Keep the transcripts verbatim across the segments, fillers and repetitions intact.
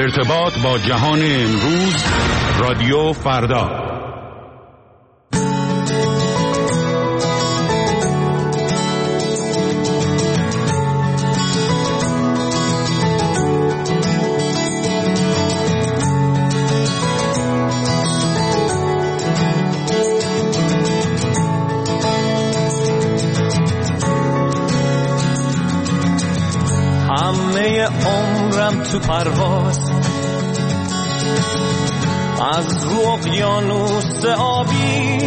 ارتباط با جهان امروز، رادیو فردا. عمرم تو پرواز از رو اقیانوس آبی،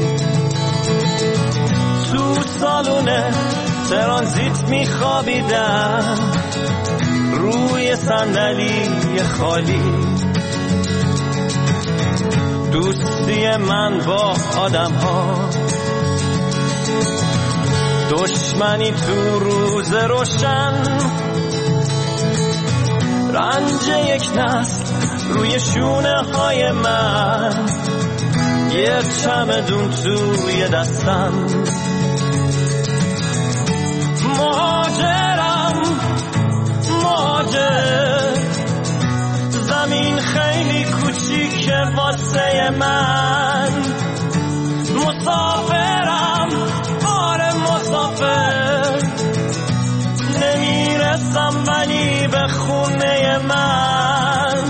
تو سالن ترانزیت میخوابیدم روی صندلی خالی. دوستی من با آدم ها، دشمنی تو روز روشن، رنج یک نسل روی شونه های من، یه چمدون توی دستم. مهاجرم مهاجر، زمین خیلی کوچیکه واسه من. مسافرم آره مسافر، نمیرسم ولی به خونه من.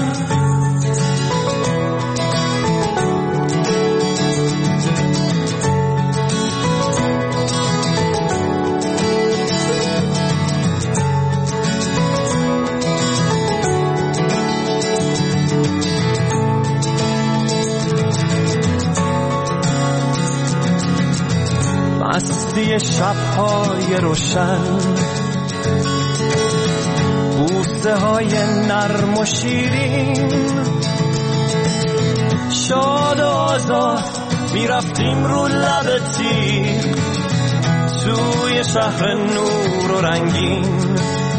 مستی شب‌های روشن، بوسه های نرم و شیرین، شاد و آزاد میرفتیم رو لب تیغ توی شهر نور و رنگین.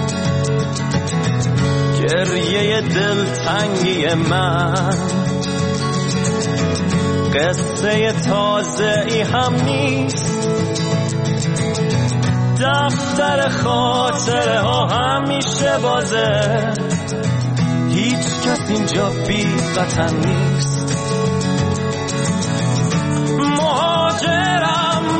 گریه دلتنگی من قصه تازه ای هم نیست، دفتر خاطره ها همیشه بازه، هیچ کس اینجا بی وطن نیست. مهاجرم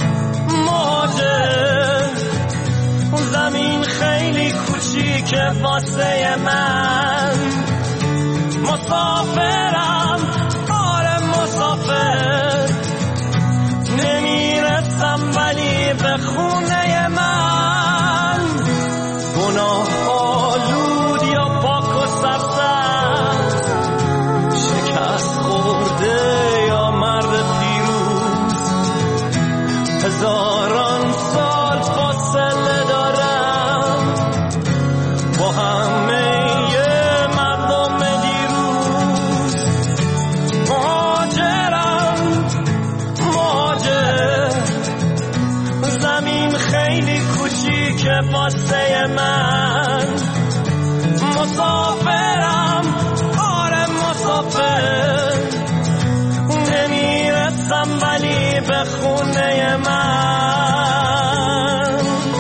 مهاجر، زمین خیلی کوچیکه واسه من. مسافرم آره مسافر، نمیرسم ولی به خونه من. گناه آلود یا پاک و سرسبز، شکست خورده یا مرد پیروز، هزاران سال فاصله دارم با همه مردم دیروز. مهاجرم مهاجر، زمین خیلی کوچیکه واسه من. مسافرم آره مسافر، نمیرسم ولی به خونه من.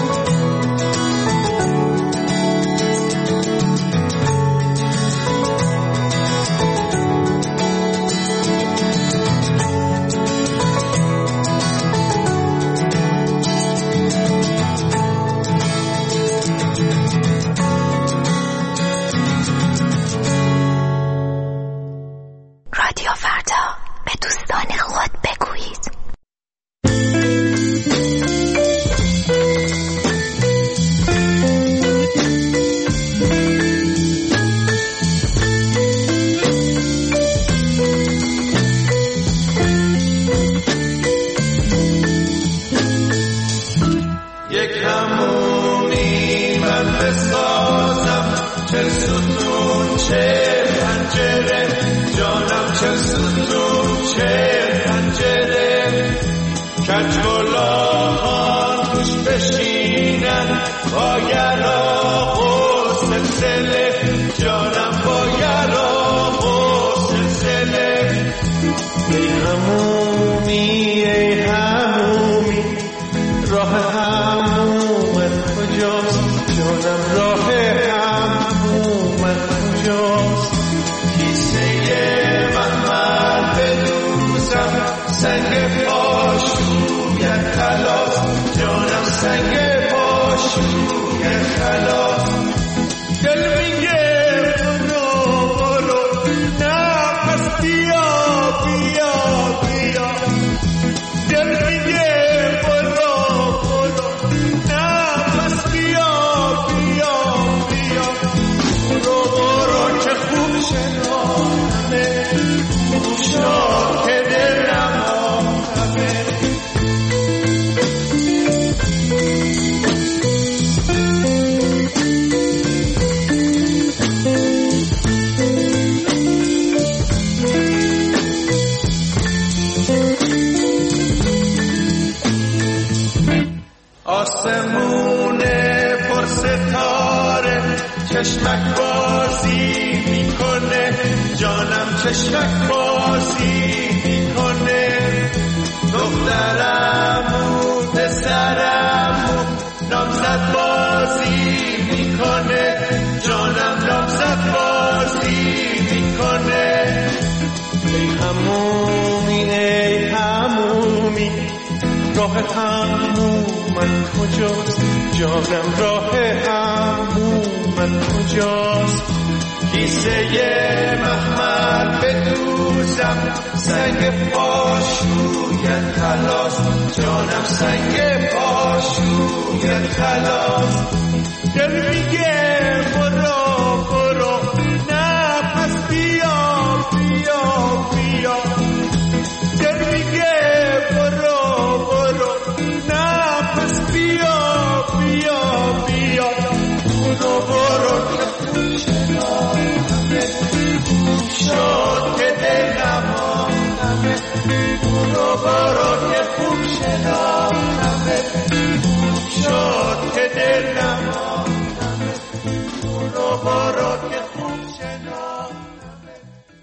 رادیو فردا، به دوستان خود بگویید. یک همومی من بسازم، چه ستون چه پنجره، جانم چه ستون چه پنجره، کجولاها توش بشینن با یراق و سلسله، جانم با یراق و سلسله. ای همومی ای همومی، راه همومت کجاست؟ جانم راه همومت کجاست؟ چشمک بازی میکنه، جانم چشمک بازی میکنه. دخترمو پسرمو نامزد بازی میکنه، جانم نامزد بازی میکنه. ای همومی ای همومی راه همومن کجاست، جانم راه همومن کجاست. کیسه مخمل بدوزم سنگ پاشویت خلاص، جانم سنگ پاشویت خلاص. دل میگه برو برو نه پس بیا بیا بیا. دل میگه برو برو نه پس بیا بیا بیا. برو برو که خوشنامه شد که دلم آمنمه. برو برو که خوب شنامنمه شد که دلم آمنمه. برو برو که خوب شنامنمه.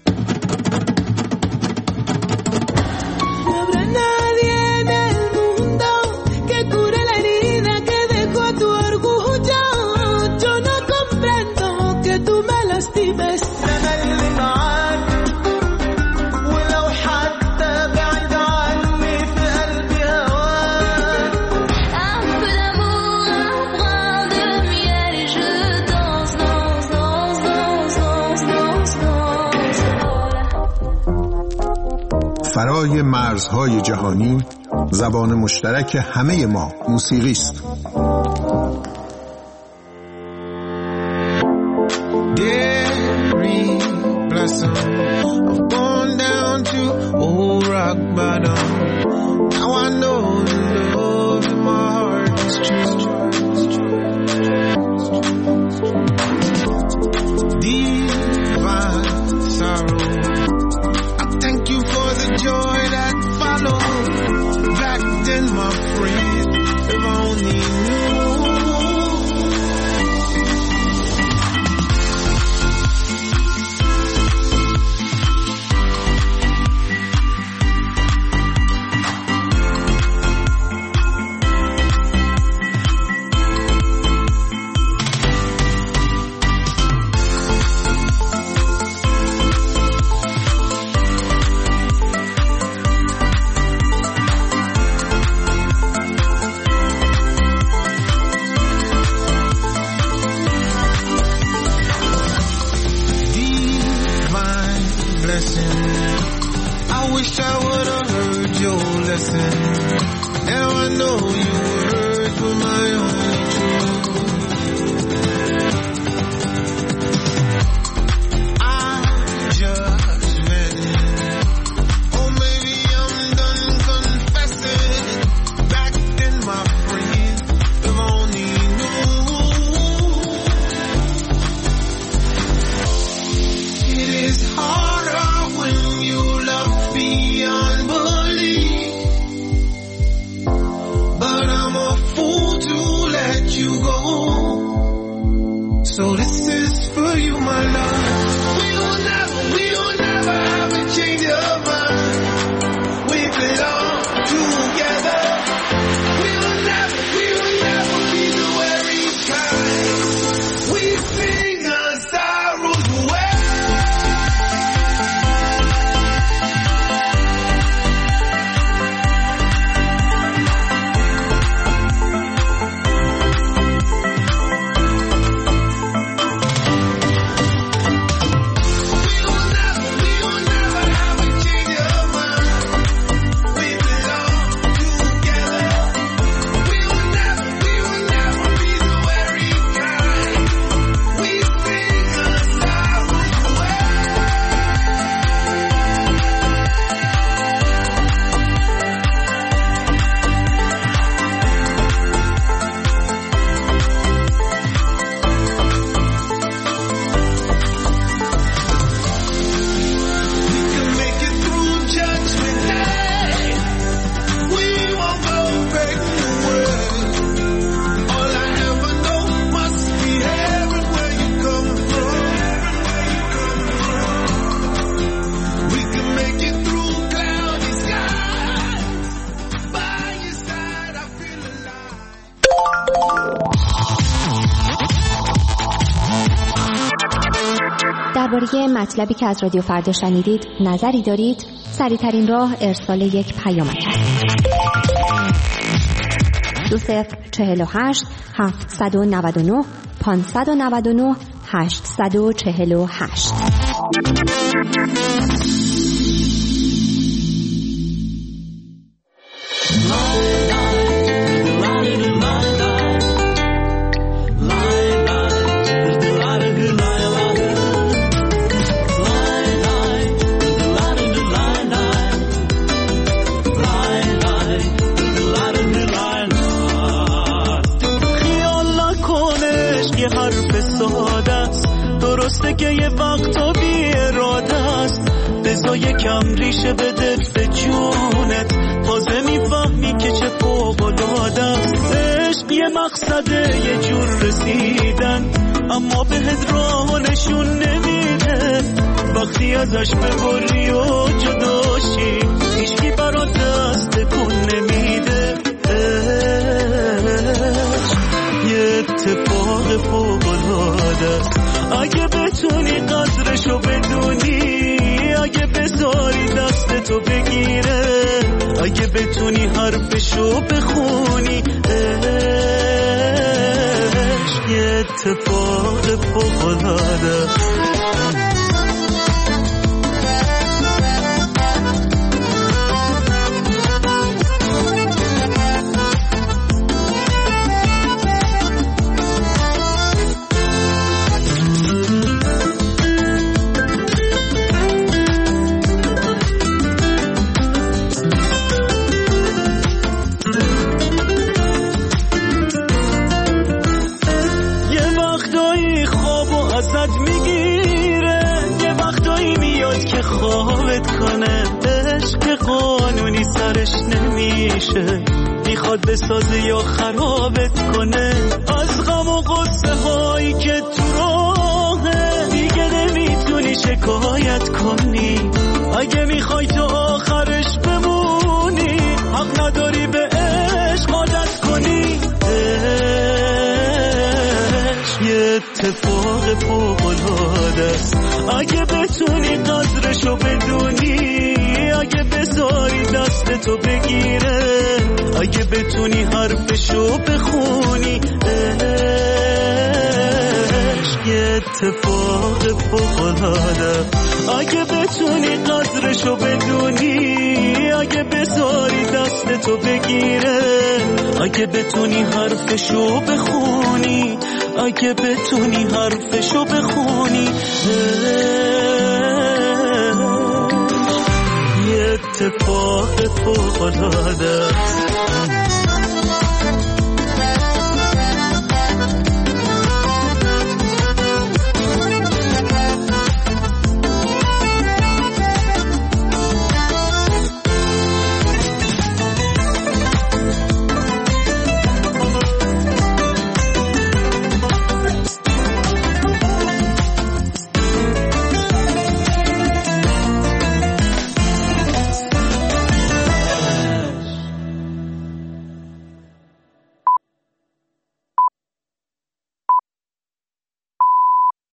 No habrá nadie en el mundo que cure la herida que dejó tu orgullo. Yo no comprendo que tú me lastimes. أنا اللي معاك ولو حتى بعيد عني في قلبي هواك. Un peu d'amour, un brin de miel et je danse, danse, danse, danse, danse, danse, danse. فرای مرزهای جهانی زبان مشترک همه ما موسیقی است. Dairy blossom, I've gone down to old rock bottom. Now I know the love in my heart is true. Divine sorrow, I thank you for the joy that followed. Back then, my friend, if I only knew. I wish I would have heard your lesson. Now I know your words were my only truth. I just vented. Oh, maybe I'm done confessing. Back then, my friend, if only knew. It is harder when you love beyond belief, but I'm a fool to let you go. So this is for you, my love. We will never, we will never have a change of mind. We belong together. We will never, we will never be the weary kind. We sing our sorrows away. We will never, we will never have a change درباره مطلبی که از رادیو فردا شنیدید نظری دارید؟ سریع‌ترین راه ارسال یک پیامک است. دو صفر چهل و هشت هفتصد و نود و نه پانصد و نود و نه هشتصد و چهل و هشت. درسته که یه وقتا بی اراده است، بذار یکم ریشه بده به جونت، تازه میفهمی که چه فوق‌العاده است. عشق یه مقصده، یه جور رسیدن، اما بهت راه نشون نمیده. وقتی ازش ببری و جداشی، هیچکی برات دست تکون نمیده. یه اتفاق فوق‌العاده است، اگه بتونی قدرشو بدونی، اگه بذاری دستتو بگیره، اگه بتونی حرفشو بخونی. عشق یه اتفاق فوق‌العاده است. سرش نمیشه، میخواد بسازه یا خرابت کنه. از غم و غصه هایی که تو راهه دیگه نمیتونی شکایت کنی. اگه میخوای تو آخرش بمونی، حق نداری به عشق عادت کنی. عشق یه اتفاق فوق‌العاده است، اگه بتونی قدرشو بدونی، اگه بذاری دستتو بگیره، اگه بتونی حرفشو بخونی. عشق یه اتفاق فوق‌العاده، اگه بتونی قدرشو بدونی، اگه بذاری دستتو بگیره، اگه بتونی حرفشو بخونی، اگه بتونی حرفشو بخونی. اتفاق فوق‌العاده است.